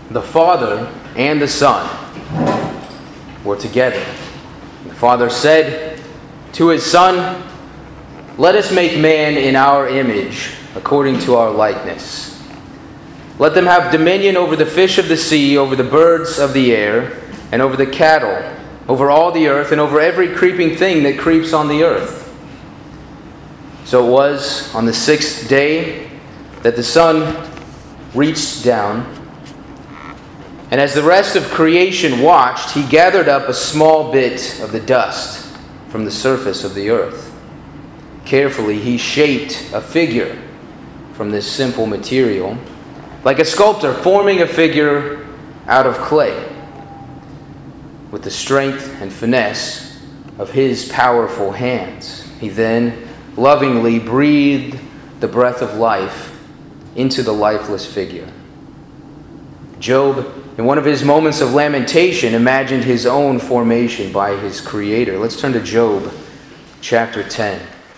The Father and the Son were together. The Father said to his Son, "Let us make man in our image, according to our likeness. Let them have dominion over the fish of the sea, over the birds of the air, and over the cattle, over all the earth, and over every creeping thing that creeps on the earth." So it was on the sixth day that the Son reached down, and as the rest of creation watched, he gathered up a small bit of the dust from the surface of the earth. Carefully, he shaped a figure from this simple material, like a sculptor forming a figure out of clay. With the strength and finesse of his powerful hands, he then lovingly breathed the breath of life into the lifeless figure. Job, in one of his moments of lamentation, imagined his own formation by his Creator. Let's turn to Job chapter 10.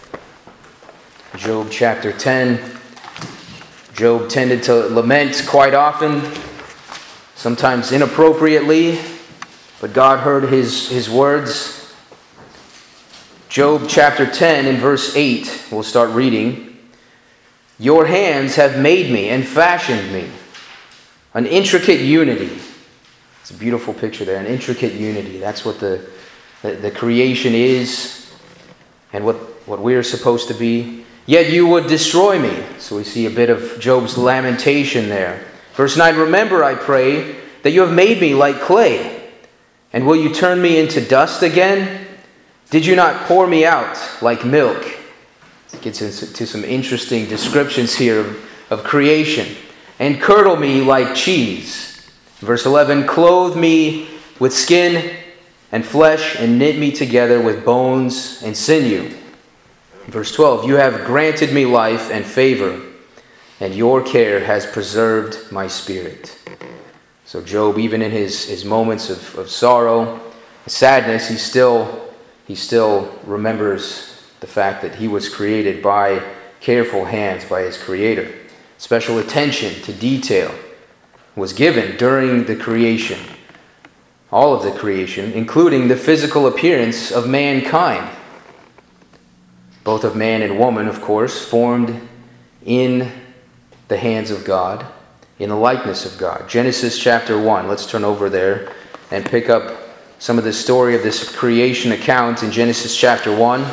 Job chapter 10. Job tended to lament quite often, sometimes inappropriately, but God heard his words. Job chapter 10 and verse 8, we'll start reading. "Your hands have made me and fashioned me, an intricate unity." It's a beautiful picture there, an intricate unity. That's what the creation is and what we're supposed to be. "Yet you would destroy me." So we see a bit of Job's lamentation there. Verse 9, "Remember, I pray, that you have made me like clay, and will you turn me into dust again? Did you not pour me out like milk?" It gets into some interesting descriptions here of creation. "And curdle me like cheese." Verse 11, "Clothe me with skin and flesh, and knit me together with bones and sinew." Verse 12, "You have granted me life and favor, and your care has preserved my spirit." So Job, even in his moments of sorrow, sadness, he still remembers the fact that he was created by careful hands by his Creator. Special attention to detail was given during the creation, all of the creation, including the physical appearance of mankind. Both of man and woman, of course, formed in the hands of God, in the likeness of God. Genesis chapter 1. Let's turn over there and pick up some of the story of this creation account in Genesis chapter 1.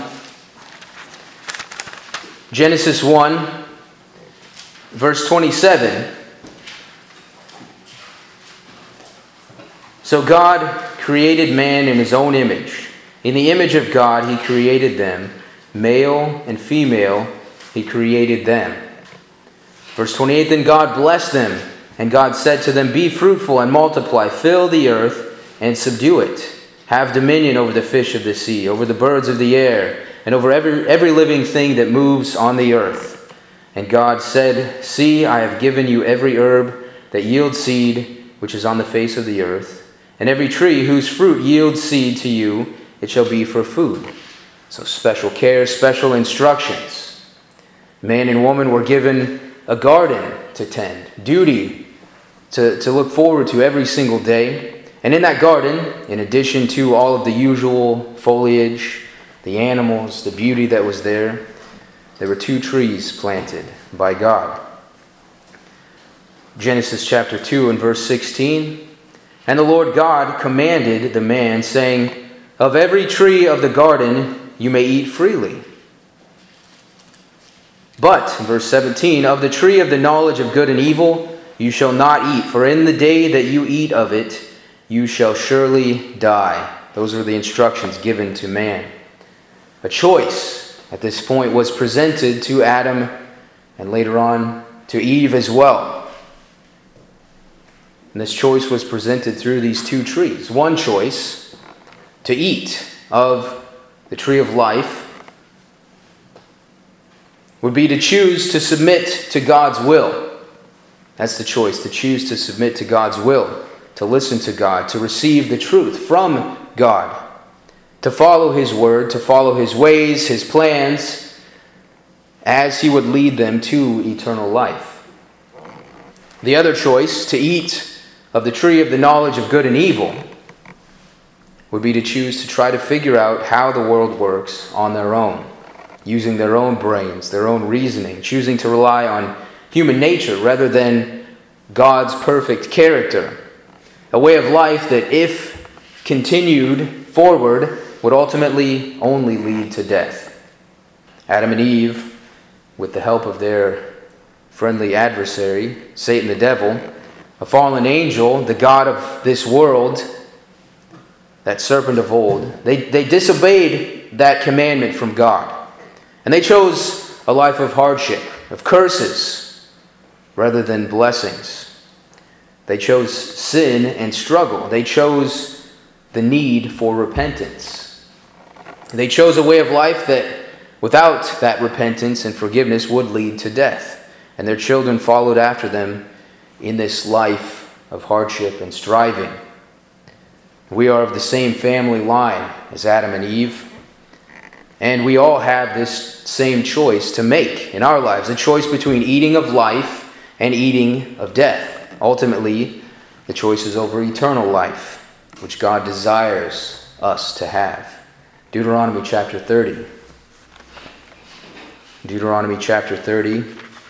Genesis 1, verse 27. "So God created man in his own image. In the image of God he created them. Male and female he created them." Verse 28, "Then God blessed them, and God said to them, 'Be fruitful and multiply, fill the earth and subdue it. Have dominion over the fish of the sea, over the birds of the air, and over every living thing that moves on the earth.' And God said, 'See, I have given you every herb that yields seed, which is on the face of the earth, and every tree whose fruit yields seed to you, it shall be for food.'" So special care, special instructions. Man and woman were given a garden to tend, duty to look forward to every single day. And in that garden, in addition to all of the usual foliage, the animals, the beauty that was there were two trees planted by God. Genesis chapter 2 and verse 16, "And the Lord God commanded the man, saying, 'Of every tree of the garden you may eat freely. But,' in verse 17, 'of the tree of the knowledge of good and evil you shall not eat, for in the day that you eat of it, you shall surely die.'" Those were the instructions given to man. A choice at this point was presented to Adam and later on to Eve as well. And this choice was presented through these two trees. One choice, to eat of the tree of life, would be to choose to submit to God's will. That's the choice, to choose to submit to God's will, to listen to God, to receive the truth from God, to follow His word, to follow His ways, His plans, as He would lead them to eternal life. The other choice, to eat of the tree of the knowledge of good and evil would be to choose to try to figure out how the world works on their own, using their own brains, their own reasoning, choosing to rely on human nature rather than God's perfect character. A way of life that, if continued forward, would ultimately only lead to death. Adam and Eve, with the help of their friendly adversary, Satan the devil, a fallen angel, the god of this world, that serpent of old, they disobeyed that commandment from God. And they chose a life of hardship, of curses, rather than blessings. They chose sin and struggle. They chose the need for repentance. They chose a way of life that, without that repentance and forgiveness, would lead to death. And their children followed after them in this life of hardship and striving. We are of the same family line as Adam and Eve. And we all have this same choice to make in our lives, a choice between eating of life and eating of death. Ultimately, the choice is over eternal life, which God desires us to have. Deuteronomy chapter 30. Deuteronomy chapter 30,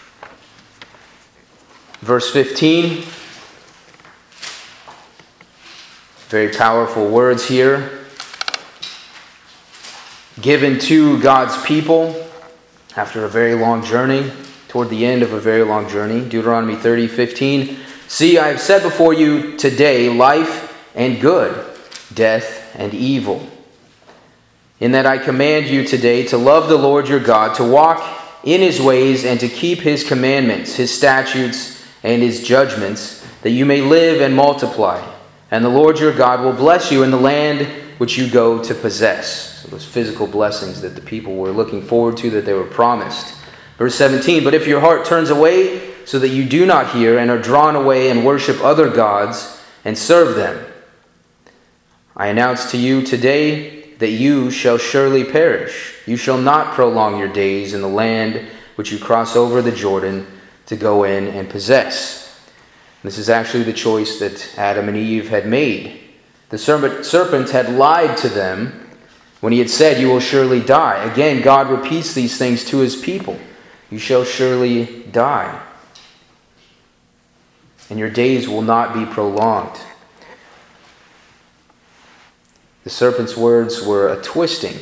verse 15. Very powerful words here, given to God's people after a very long journey, toward the end of a very long journey. Deuteronomy 30:15. See, I have set before you today life and good, death and evil. In that I command you today to love the Lord your God, to walk in his ways and to keep his commandments, his statutes, and his judgments, that you may live and multiply. And the Lord your God will bless you in the land which you go to possess. So those physical blessings that the people were looking forward to, that they were promised. Verse 17, but if your heart turns away so that you do not hear and are drawn away and worship other gods and serve them, I announce to you today that you shall surely perish. You shall not prolong your days in the land which you cross over the Jordan to go in and possess. This is actually the choice that Adam and Eve had made. The serpent had lied to them when he had said, you will surely die. Again, God repeats these things to his people. You shall surely die. And your days will not be prolonged. The serpent's words were a twisted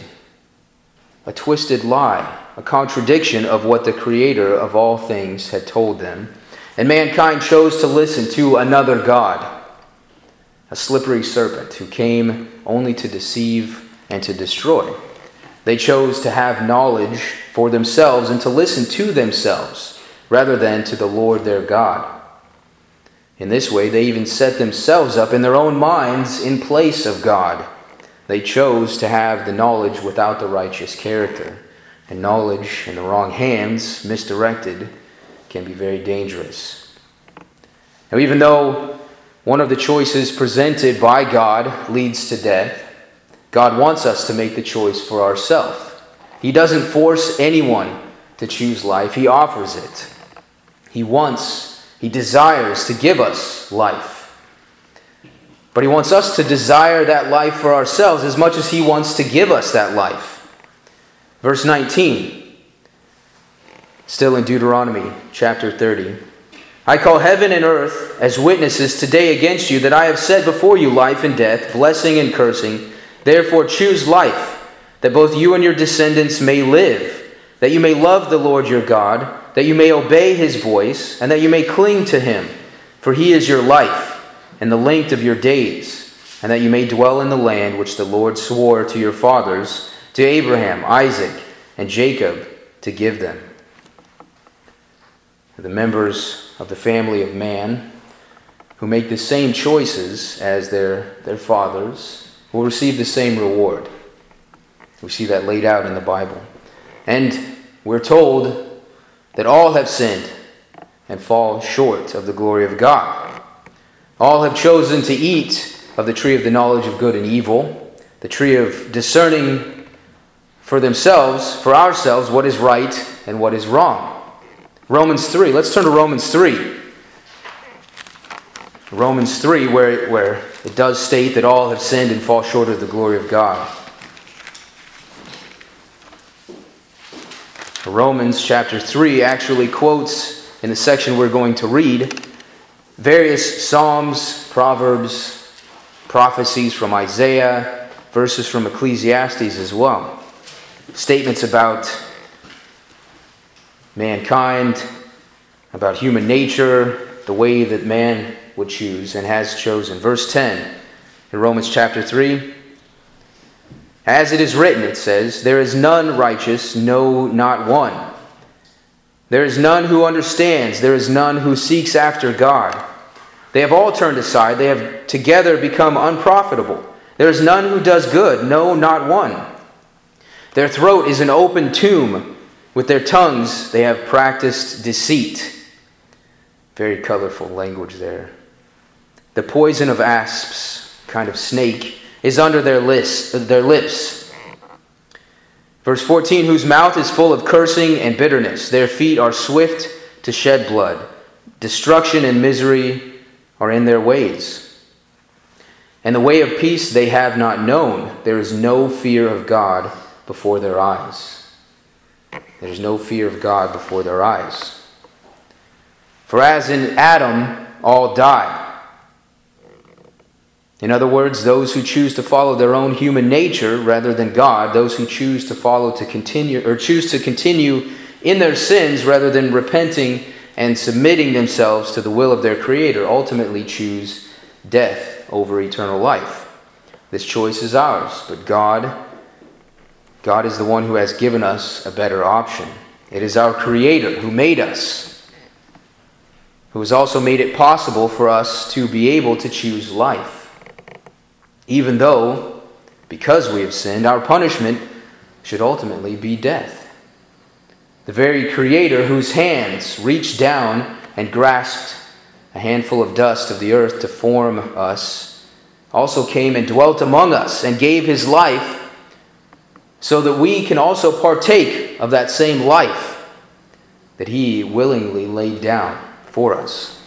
lie, a contradiction of what the Creator of all things had told them. And mankind chose to listen to another god, a slippery serpent who came only to deceive and to destroy. They chose to have knowledge for themselves and to listen to themselves rather than to the Lord their God. In this way, they even set themselves up in their own minds in place of God. They chose to have the knowledge without the righteous character. And knowledge in the wrong hands, misdirected, can be very dangerous. Now, even though one of the choices presented by God leads to death, God wants us to make the choice for ourselves. He doesn't force anyone to choose life. He offers it. He desires to give us life. But he wants us to desire that life for ourselves as much as he wants to give us that life. Verse 19, still in Deuteronomy chapter 30. I call heaven and earth as witnesses today against you that I have set before you life and death, blessing and cursing. Therefore choose life, that both you and your descendants may live, that you may love the Lord your God, that you may obey his voice, and that you may cling to him. For he is your life and the length of your days, and that you may dwell in the land which the Lord swore to your fathers, to Abraham, Isaac, and Jacob, to give them. The members of the family of man who make the same choices as their fathers will receive the same reward. We see that laid out in the Bible. And we're told that all have sinned and fall short of the glory of God. All have chosen to eat of the tree of the knowledge of good and evil, the tree of discerning for themselves, for ourselves, what is right and what is wrong. Romans 3. Let's turn to Romans 3. Romans 3, where it does state that all have sinned and fall short of the glory of God. Romans chapter 3 actually quotes, in the section we're going to read, various Psalms, Proverbs, prophecies from Isaiah, verses from Ecclesiastes as well. Statements about mankind, about human nature, the way that man would choose and has chosen. Verse 10 in Romans chapter 3. As it is written, it says, there is none righteous, no, not one. There is none who understands. There is none who seeks after God. They have all turned aside. They have together become unprofitable. There is none who does good, no, not one. Their throat is an open tomb. With their tongues they have practiced deceit. Very colorful language there. The poison of asps, kind of snake, is under their lips. Verse 14, whose mouth is full of cursing and bitterness. Their feet are swift to shed blood. Destruction and misery are in their ways. And the way of peace they have not known. There is no fear of God before their eyes. There is no fear of God before their eyes. For as in Adam all die. In other words, those who choose to follow their own human nature rather than God, those who choose to continue in their sins rather than repenting and submitting themselves to the will of their Creator, ultimately choose death over eternal life. This choice is ours, but God is the one who has given us a better option. It is our Creator who made us, who has also made it possible for us to be able to choose life. Even though, because we have sinned, our punishment should ultimately be death. The very Creator whose hands reached down and grasped a handful of dust of the earth to form us, also came and dwelt among us and gave His life so that we can also partake of that same life that He willingly laid down for us.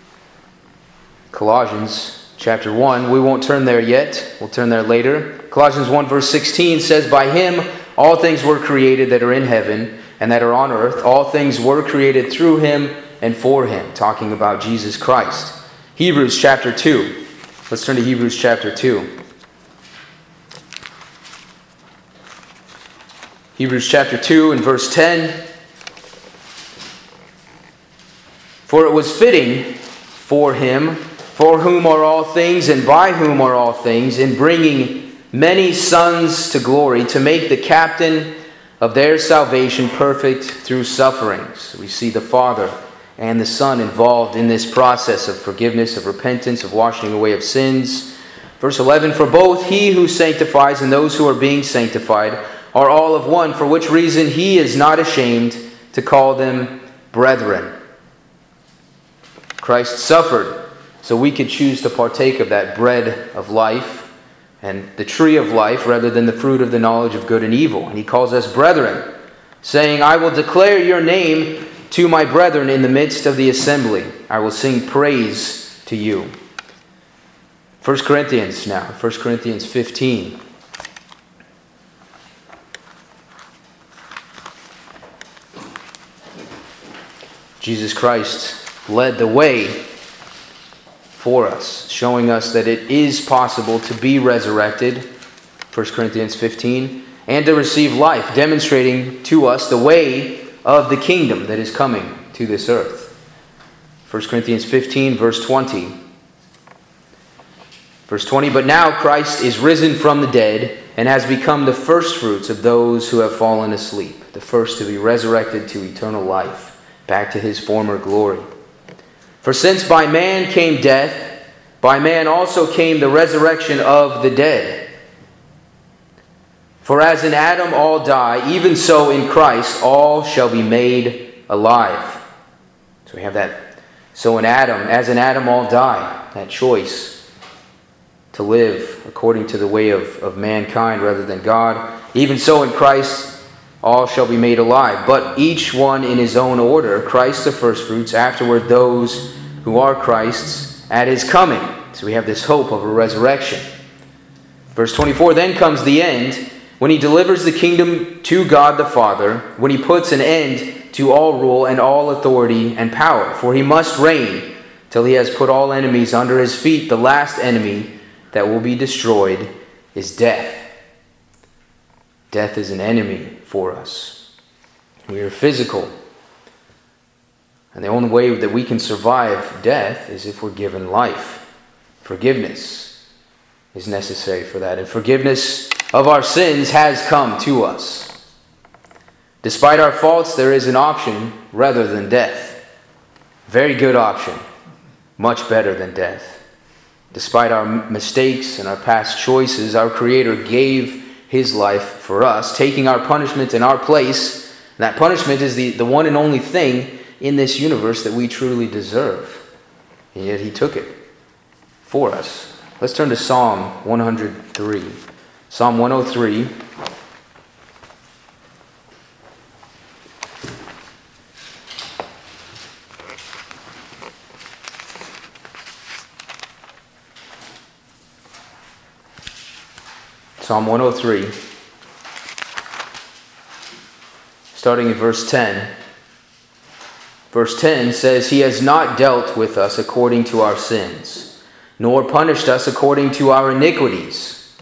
Colossians Chapter 1, we won't turn there yet. We'll turn there later. Colossians 1 verse 16 says, by Him all things were created that are in heaven and that are on earth. All things were created through Him and for Him. Talking about Jesus Christ. Hebrews chapter 2. Let's turn to Hebrews chapter 2. Hebrews chapter 2 and verse 10. For it was fitting for Him, for whom are all things, and by whom are all things, in bringing many sons to glory, to make the captain of their salvation perfect through sufferings. We see the Father and the Son involved in this process of forgiveness, of repentance, of washing away of sins. Verse 11, for both He who sanctifies and those who are being sanctified are all of one, for which reason He is not ashamed to call them brethren. Christ suffered so we could choose to partake of that bread of life and the tree of life rather than the fruit of the knowledge of good and evil. And He calls us brethren, saying, I will declare your name to my brethren in the midst of the assembly. I will sing praise to you. 1 Corinthians now, 1 Corinthians 15. Jesus Christ led the way for us, showing us that it is possible to be resurrected, 1 Corinthians 15, and to receive life, demonstrating to us the way of the kingdom that is coming to this earth. 1 Corinthians 15, verse 20. Verse 20, but now Christ is risen from the dead and has become the firstfruits of those who have fallen asleep, the first to be resurrected to eternal life, back to His former glory. For since by man came death, by man also came the resurrection of the dead. For as in Adam all die, even so in Christ all shall be made alive. So we have that. So in Adam, as in Adam all die, that choice to live according to the way of mankind rather than God. Even so in Christ all shall be made alive, but each one in his own order. Christ the firstfruits, afterward those who are Christ's, at his coming. So we have this hope of a resurrection. Verse 24, then comes the end, when he delivers the kingdom to God the Father, when he puts an end to all rule and all authority and power. For he must reign till he has put all enemies under his feet. The last enemy that will be destroyed is death. Death is an enemy for us. We are physical. And the only way that we can survive death is if we're given life. Forgiveness is necessary for that. And forgiveness of our sins has come to us. Despite our faults, there is an option rather than death. Very good option. Much better than death. Despite our mistakes and our past choices, our Creator gave his life for us, taking our punishment in our place. And that punishment is the one and only thing in this universe that we truly deserve. And yet he took it for us. Let's turn to Psalm 103. Psalm 103. Psalm 103, starting in verse 10. Verse 10 says, he has not dealt with us according to our sins, nor punished us according to our iniquities.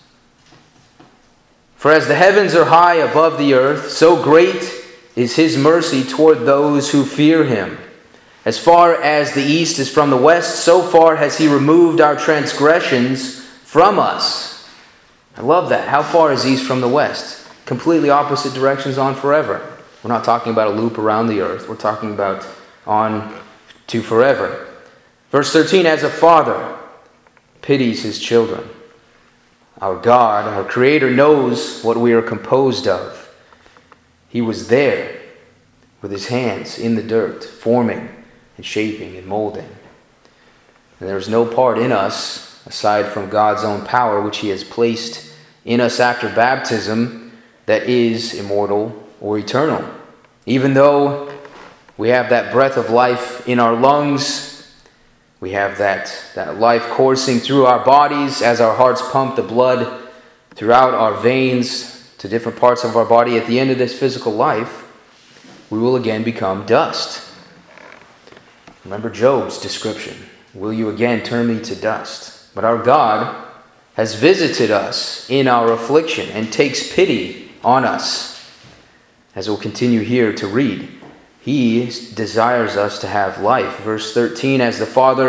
For as the heavens are high above the earth, so great is his mercy toward those who fear him. As far as the east is from the west, so far has he removed our transgressions from us. I love that. How far is east from the west? Completely opposite directions on forever. We're not talking about a loop around the earth. We're talking about on to forever. Verse 13, as a father pities his children. Our God, our Creator, knows what we are composed of. He was there with his hands in the dirt, forming and shaping and molding. And there is no part in us, aside from God's own power, which he has placed in us after baptism, that is immortal or eternal. Even though we have that breath of life in our lungs, we have that life coursing through our bodies as our hearts pump the blood throughout our veins to different parts of our body. At the end of this physical life, we will again become dust. Remember Job's description. Will you again turn me to dust? But our God has visited us in our affliction and takes pity on us. As we'll continue here to read, he desires us to have life. Verse 13, as a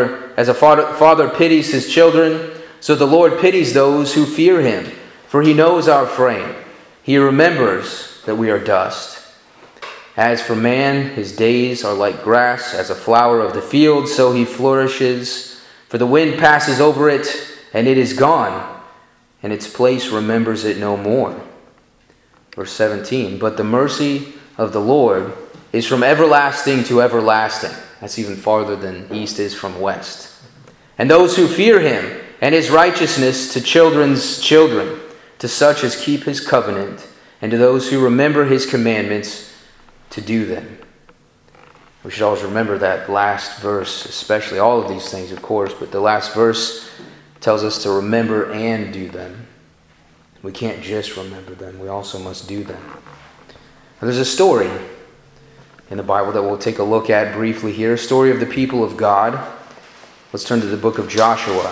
father pities his children, so the Lord pities those who fear him. For he knows our frame. He remembers that we are dust. As for man, his days are like grass, as a flower of the field, so he flourishes. For the wind passes over it, and it is gone, and its place remembers it no more. Verse 17, but the mercy of the Lord is from everlasting to everlasting. That's even farther than east is from west. And those who fear him, and his righteousness to children's children, to such as keep his covenant, and to those who remember his commandments to do them. We should always remember that last verse, especially all of these things, of course, but the last verse tells us to remember and do them. We can't just remember them, we also must do them. Now, there's a story in the Bible that we'll take a look at briefly here, a story of the people of God. Let's turn to the book of Joshua.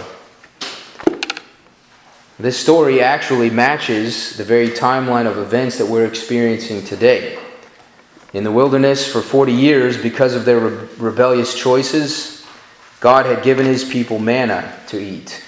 This story actually matches the very timeline of events that we're experiencing today. In the wilderness for 40 years, because of their rebellious choices, God had given his people manna to eat.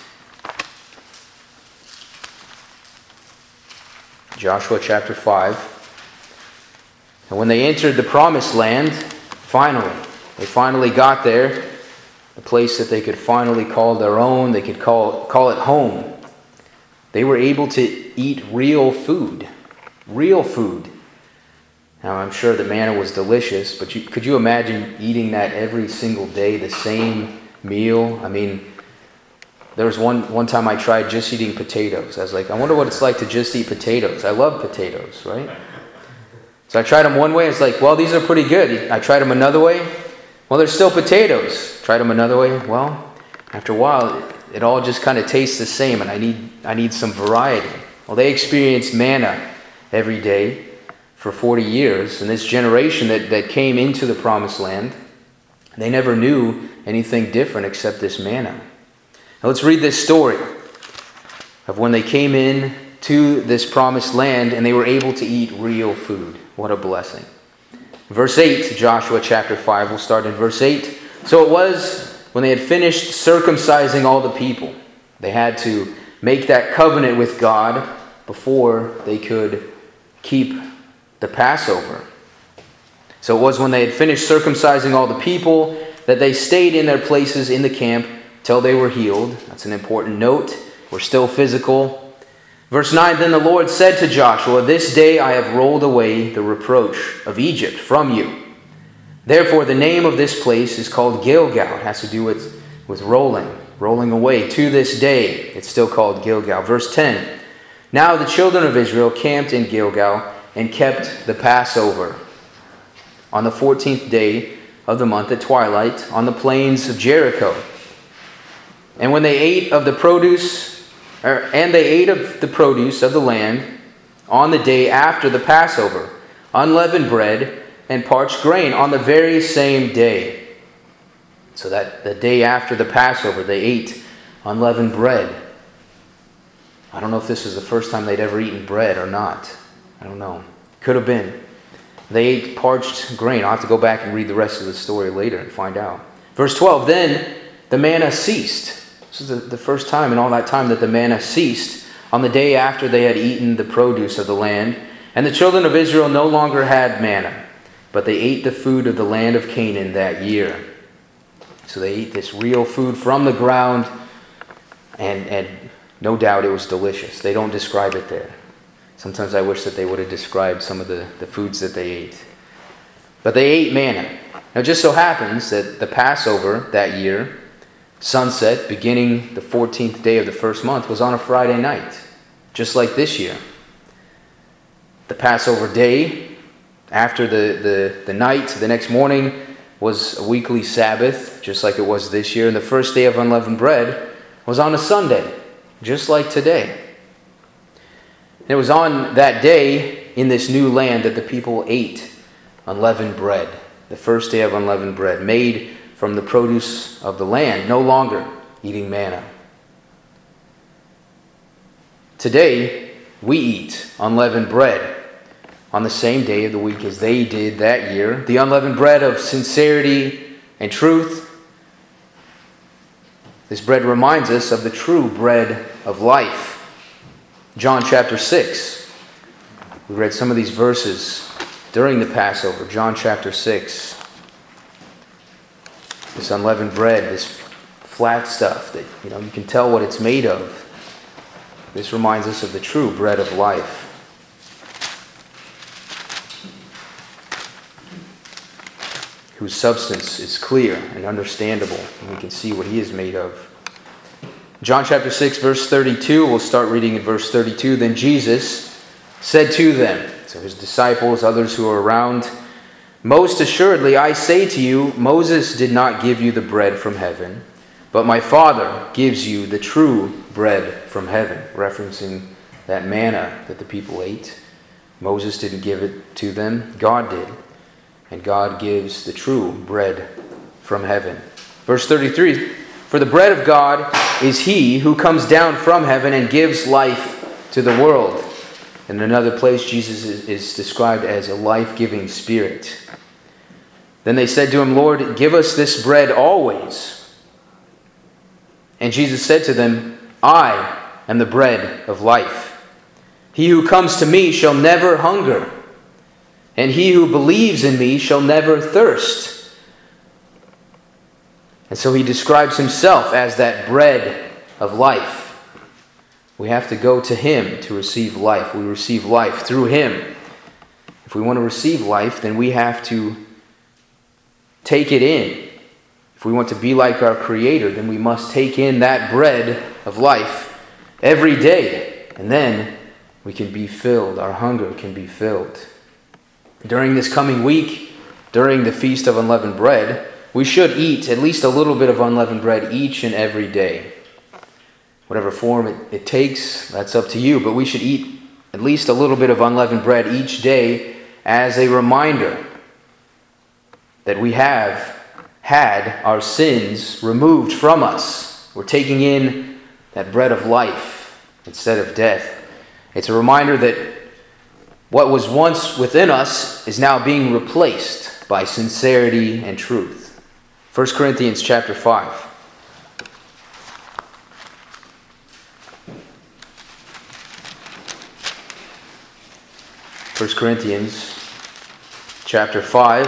Joshua chapter 5. And when they entered the promised land, they finally got there, a place that they could finally call their own, they could call it home. They were able to eat real food. Real food. Now, I'm sure the manna was delicious, but could you imagine eating that every single day, the same meal? I mean, there was one time I tried just eating potatoes. I was like, I wonder what it's like to just eat potatoes. I love potatoes, right? So I tried them one way. It's like, well, these are pretty good. I tried them another way. Well, they're still potatoes. Tried them another way. Well, After a while, it all just kind of tastes the same, and I need some variety. Well, they experienced manna every day for 40 years, and this generation that came into the promised land, they never knew anything different except this manna. Now let's read this story of when they came in to this promised land and they were able to eat real food. What a blessing. Verse 8, Joshua chapter 5, we'll start in verse 8. So it was when they had finished circumcising all the people. They had to make that covenant with God before they could keep the Passover. So it was when they had finished circumcising all the people that they stayed in their places in the camp till they were healed. That's an important note. We're still physical. Verse 9, Then the Lord said to Joshua, This day I have rolled away the reproach of Egypt from you. Therefore the name of this place is called Gilgal. It has to do with rolling away. To this day it's still called Gilgal. Verse 10, Now the children of Israel camped in Gilgal and kept the Passover on the 14th day of the month at twilight on the plains of Jericho. And when they ate of the produce, of the land on the day after the Passover, unleavened bread and parched grain on the very same day. So that the day after the Passover, they ate unleavened bread. I don't know if this was the first time they'd ever eaten bread or not. I don't know. Could have been. They ate parched grain. I'll have to go back and read the rest of the story later and find out. Verse 12, Then the manna ceased. This is the first time in all that time that the manna ceased on the day after they had eaten the produce of the land. And the children of Israel no longer had manna, but they ate the food of the land of Canaan that year. So they ate this real food from the ground, and no doubt it was delicious. They don't describe it there. Sometimes I wish that they would have described some of the foods that they ate. But they ate manna. Now it just so happens that the Passover that year, sunset, beginning the 14th day of the first month, was on a Friday night, just like this year. The Passover day, after the night, the next morning, was a weekly Sabbath, just like it was this year. And the first day of unleavened bread was on a Sunday, just like today. And it was on that day in this new land that the people ate unleavened bread, the first day of unleavened bread, made from the produce of the land, no longer eating manna. Today, we eat unleavened bread on the same day of the week as they did that year, the unleavened bread of sincerity and truth. This bread reminds us of the true bread of life. John chapter 6. We read some of these verses during the Passover. John chapter 6. This unleavened bread, this flat stuff that you can tell what it's made of. This reminds us of the true bread of life. Whose substance is clear and understandable, and we can see what he is made of. John chapter 6, verse 32, we'll start reading in verse 32. Then Jesus said to them, so his disciples, others who are around, Most assuredly, I say to you, Moses did not give you the bread from heaven, but my Father gives you the true bread from heaven, referencing that manna that the people ate. Moses didn't give it to them, God did. And God gives the true bread from heaven. Verse 33, For the bread of God is he who comes down from heaven and gives life to the world. In another place, Jesus is described as a life-giving spirit. Then they said to him, Lord, give us this bread always. And Jesus said to them, I am the bread of life. He who comes to me shall never hunger, and he who believes in me shall never thirst. And so he describes himself as that bread of life. We have to go to him to receive life. We receive life through him. If we want to receive life, then we have to take it in. If we want to be like our Creator, then we must take in that bread of life every day. And then we can be filled. Our hunger can be filled. During this coming week, during the Feast of Unleavened Bread, we should eat at least a little bit of unleavened bread each and every day. Whatever form it takes, that's up to you. But we should eat at least a little bit of unleavened bread each day as a reminder that we have had our sins removed from us. We're taking in that bread of life instead of death. It's a reminder that what was once within us is now being replaced by sincerity and truth. 1 Corinthians chapter 5. 1 Corinthians chapter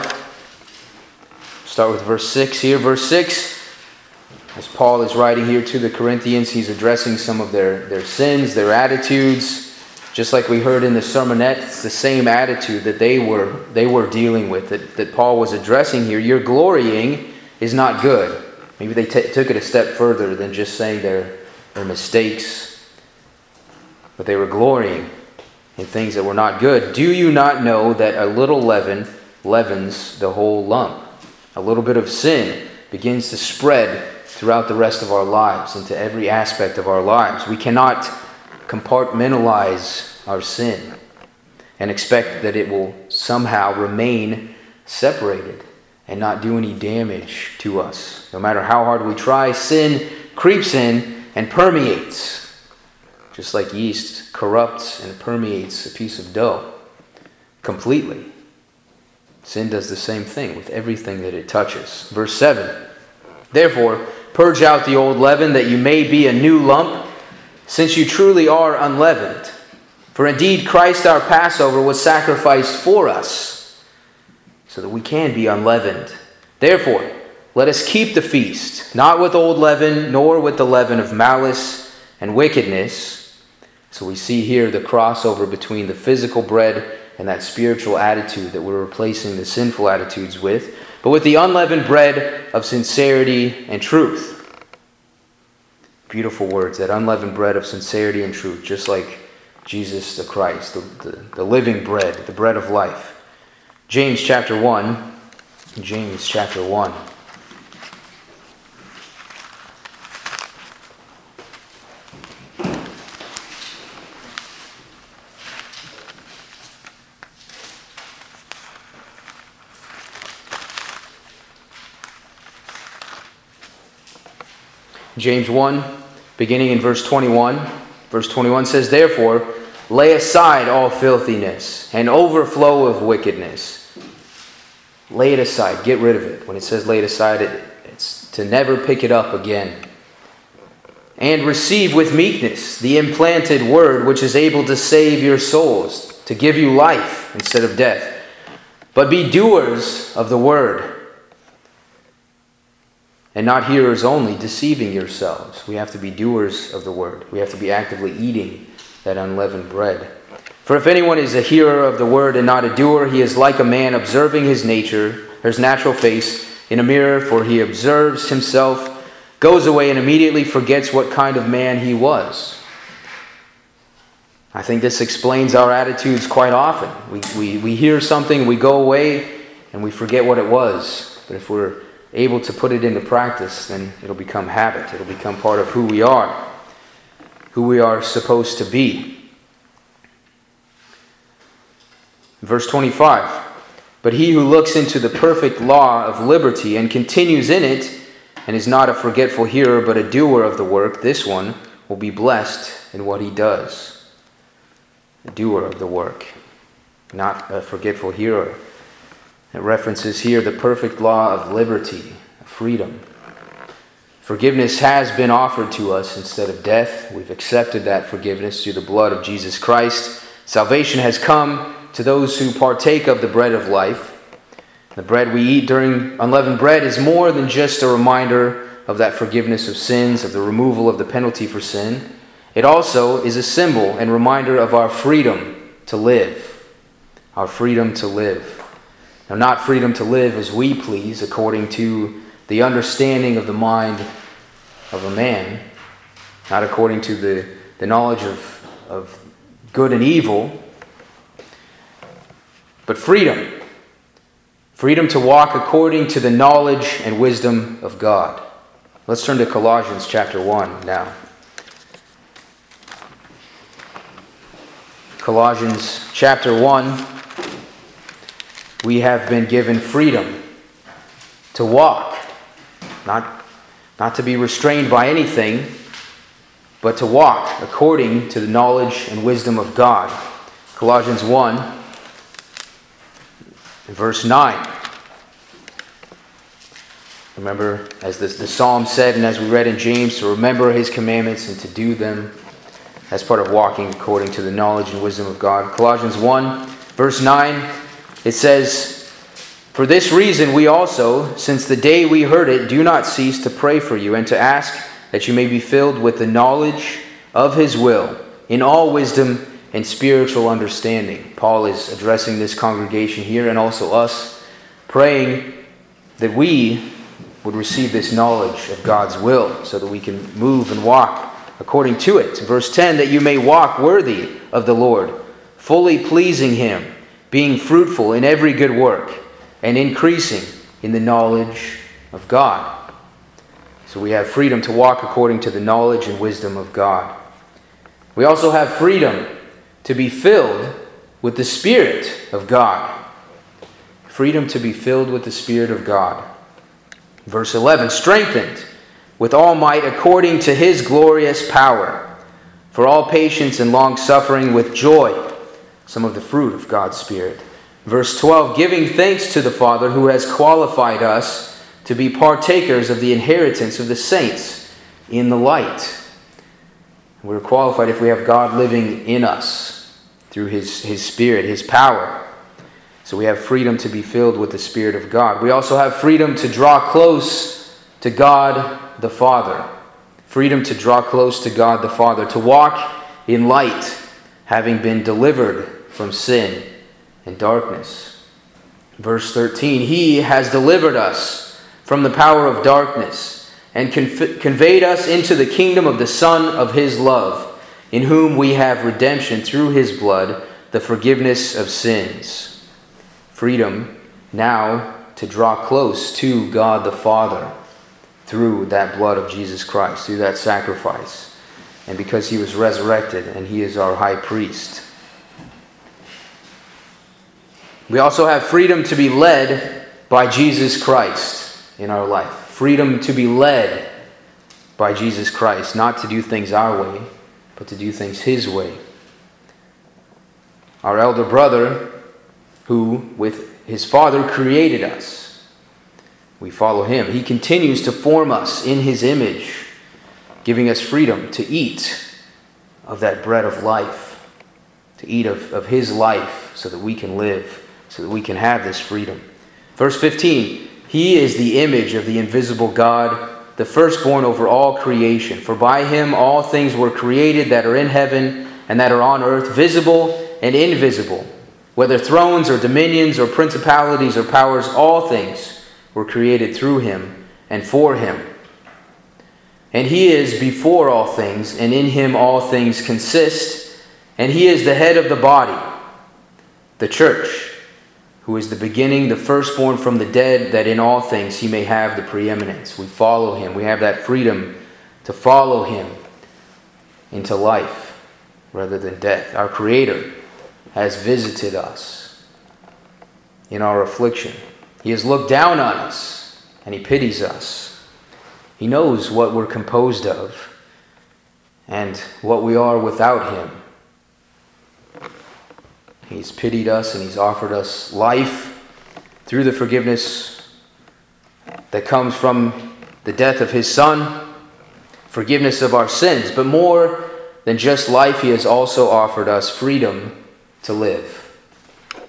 5. Start with verse 6 here. Verse 6, as Paul is writing here to the Corinthians, he's addressing some of their sins, their attitudes. Just like we heard in the sermonette, it's the same attitude that they were dealing with, that Paul was addressing here. Your glorying is not good. Maybe they took it a step further than just saying their mistakes, but they were glorying in things that were not good. Do you not know that a little leaven leavens the whole lump? A little bit of sin begins to spread throughout the rest of our lives, into every aspect of our lives. We cannot compartmentalize our sin and expect that it will somehow remain separated and not do any damage to us. No matter how hard we try, sin creeps in and permeates. Just like yeast corrupts and permeates a piece of dough completely. Sin does the same thing with everything that it touches. Verse 7, therefore, purge out the old leaven, that you may be a new lump, since you truly are unleavened. For indeed Christ our Passover was sacrificed for us, so that we can be unleavened. Therefore, let us keep the feast, not with old leaven, nor with the leaven of malice and wickedness. So we see here the crossover between the physical bread and that spiritual attitude that we're replacing the sinful attitudes with, but with the unleavened bread of sincerity and truth. Beautiful words, that unleavened bread of sincerity and truth, just like Jesus the Christ, the living bread, the bread of life. James chapter 1. James chapter 1. James 1, beginning in verse 21. Verse 21 says, therefore, lay aside all filthiness and overflow of wickedness. Lay it aside. Get rid of it. When it says lay it aside, it's to never pick it up again. And receive with meekness the implanted word, which is able to save your souls, to give you life instead of death. But be doers of the word, and not hearers only, deceiving yourselves. We have to be doers of the word. We have to be actively eating that unleavened bread. For if anyone is a hearer of the word and not a doer, he is like a man observing his natural face in a mirror, for he observes himself, goes away, and immediately forgets what kind of man he was. I think this explains our attitudes quite often. We hear something, we go away, and we forget what it was. But if we're able to put it into practice, then it'll become habit. It'll become part of who we are supposed to be. Verse 25, but he who looks into the perfect law of liberty and continues in it, and is not a forgetful hearer but a doer of the work, this one will be blessed in what he does. A doer of the work, not a forgetful hearer. It references here the perfect law of liberty, freedom. Forgiveness has been offered to us instead of death. We've accepted that forgiveness through the blood of Jesus Christ. Salvation has come to those who partake of the bread of life. The bread we eat during unleavened bread is more than just a reminder of that forgiveness of sins, of the removal of the penalty for sin. It also is a symbol and reminder of our freedom to live. Our freedom to live. Now, not freedom to live as we please, according to the understanding of the mind of a man, not according to the knowledge of good and evil, but freedom Freedom to walk according to the knowledge and wisdom of God. Let's turn to Colossians chapter 1 now. Colossians chapter 1, we have been given freedom to walk, not to be restrained by anything, but to walk according to the knowledge and wisdom of God. Colossians 1, verse 9. Remember, as the psalm said, and as we read in James, to remember his commandments and to do them as part of walking according to the knowledge and wisdom of God. Colossians 1, verse 9, it says, "For this reason we also, since the day we heard it, do not cease to pray for you and to ask that you may be filled with the knowledge of his will, in all wisdom and spiritual understanding." Paul is addressing this congregation here and also us, praying that we would receive this knowledge of God's will so that we can move and walk according to it. Verse 10, "That you may walk worthy of the Lord, fully pleasing him, being fruitful in every good work, and increasing in the knowledge of God." So we have freedom to walk according to the knowledge and wisdom of God. We also have freedom to be filled with the Spirit of God. Freedom to be filled with the Spirit of God. Verse 11, "Strengthened with all might according to his glorious power, for all patience and long-suffering with joy," some of the fruit of God's Spirit. Verse 12, "Giving thanks to the Father who has qualified us to be partakers of the inheritance of the saints in the light." We're qualified if we have God living in us through his Spirit, his power. So we have freedom to be filled with the Spirit of God. We also have freedom to draw close to God the Father. Freedom to draw close to God the Father, to walk in light, having been delivered from sin and darkness. Verse 13, "He has delivered us from the power of darkness and conveyed us into the kingdom of the Son of his love, in whom we have redemption through his blood, the forgiveness of sins." Freedom now to draw close to God the Father through that blood of Jesus Christ, through that sacrifice, and because he was resurrected and he is our high priest. We also have freedom to be led by Jesus Christ in our life. Freedom to be led by Jesus Christ, not to do things our way, but to do things his way. Our elder brother, who with his Father created us, we follow him. He continues to form us in his image, giving us freedom to eat of that bread of life, to eat of his life so that we can live, so that we can have this freedom. Verse 15, "He is the image of the invisible God, the firstborn over all creation. For by him all things were created that are in heaven and that are on earth, visible and invisible. Whether thrones or dominions or principalities or powers, all things were created through him and for him. And he is before all things, and in him all things consist. And he is the head of the body, the church, who is the beginning, the firstborn from the dead, that in all things he may have the preeminence." We follow him. We have that freedom to follow him into life rather than death. Our Creator has visited us in our affliction. He has looked down on us and he pities us. He knows what we're composed of and what we are without him. He's pitied us and he's offered us life through the forgiveness that comes from the death of his Son, forgiveness of our sins. But more than just life, he has also offered us freedom to live.